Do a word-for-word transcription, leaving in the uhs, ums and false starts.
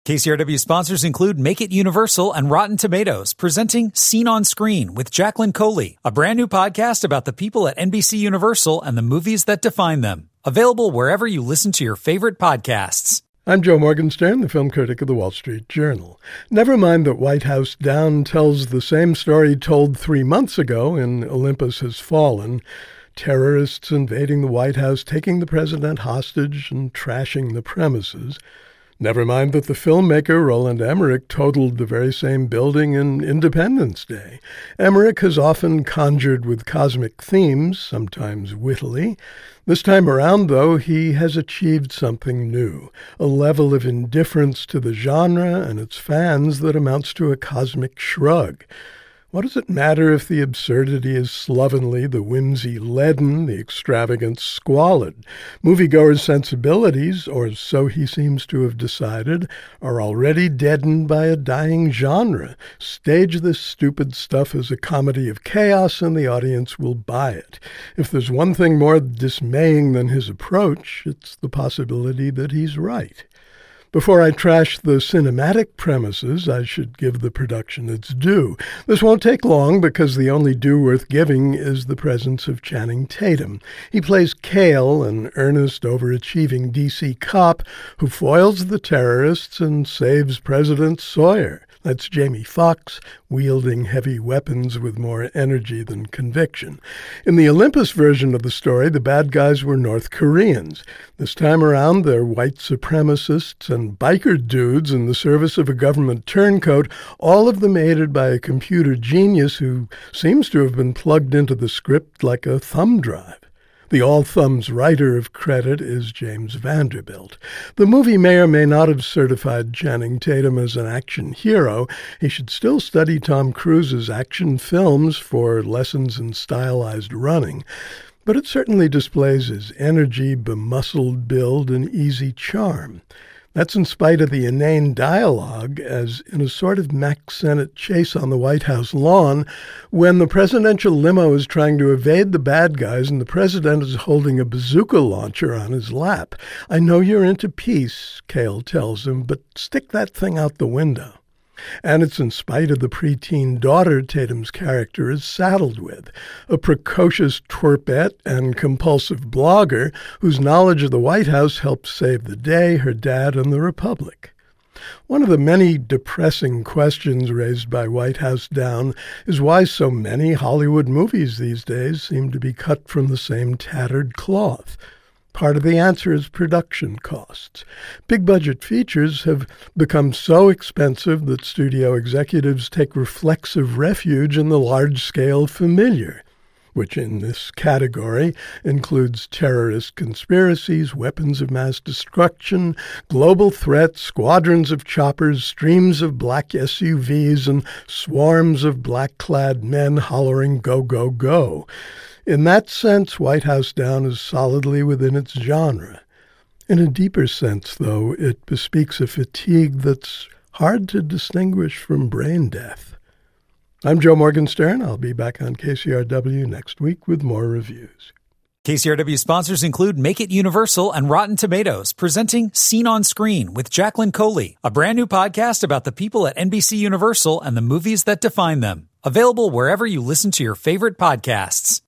K C R W sponsors include Make It Universal and Rotten Tomatoes, presenting Scene on Screen with Jacqueline Coley, a brand new podcast about the people at N B C Universal and the movies that define them. Available wherever you listen to your favorite podcasts. I'm Joe Morgenstern, the film critic of the Wall Street Journal. Never mind that White House Down tells the same story told three months ago in Olympus Has Fallen. Terrorists invading the White House, taking the president hostage, and trashing the premises. Never mind that the filmmaker Roland Emmerich totaled the very same building in Independence Day. Emmerich has often conjured with cosmic themes, sometimes wittily. This time around, though, he has achieved something new, a level of indifference to the genre and its fans that amounts to a cosmic shrug. What does it matter if the absurdity is slovenly, the whimsy leaden, the extravagance squalid? Moviegoers' sensibilities, or so he seems to have decided, are already deadened by a dying genre. Stage this stupid stuff as a comedy of chaos and the audience will buy it. If there's one thing more dismaying than his approach, it's the possibility that he's right. Before I trash the cinematic premises, I should give the production its due. This won't take long because the only due worth giving is the presence of Channing Tatum. He plays Cale, an earnest, overachieving D C cop who foils the terrorists and saves President Sawyer. That's Jamie Foxx, wielding heavy weapons with more energy than conviction. In the Olympus version of the story, the bad guys were North Koreans. This time around, they're white supremacists and biker dudes in the service of a government turncoat, all of them aided by a computer genius who seems to have been plugged into the script like a thumb drive. The all-thumbs writer of credit is James Vanderbilt. The movie may or may not have certified Channing Tatum as an action hero. He should still study Tom Cruise's action films for lessons in stylized running. But it certainly displays his energy, bemuscled build, and easy charm. That's in spite of the inane dialogue, as in a sort of Mack Sennett chase on the White House lawn, when the presidential limo is trying to evade the bad guys and the president is holding a bazooka launcher on his lap. "I know you're into peace," Cale tells him, "but stick that thing out the window." And it's in spite of the preteen daughter Tatum's character is saddled with, a precocious twerpette and compulsive blogger whose knowledge of the White House helped save the day, her dad, and the Republic. One of the many depressing questions raised by White House Down is why so many Hollywood movies these days seem to be cut from the same tattered cloth. Part of the answer is production costs. Big-budget features have become so expensive that studio executives take reflexive refuge in the large-scale familiar, which in this category includes terrorist conspiracies, weapons of mass destruction, global threats, squadrons of choppers, streams of black S U Vs, and swarms of black-clad men hollering, "Go, go, go." In that sense, White House Down is solidly within its genre. In a deeper sense, though, it bespeaks a fatigue that's hard to distinguish from brain death. I'm Joe Morgenstern. I'll be back on K C R W next week with more reviews. K C R W sponsors include Make It Universal and Rotten Tomatoes, presenting Scene on Screen with Jacqueline Coley, a brand new podcast about the people at N B C Universal and the movies that define them. Available wherever you listen to your favorite podcasts.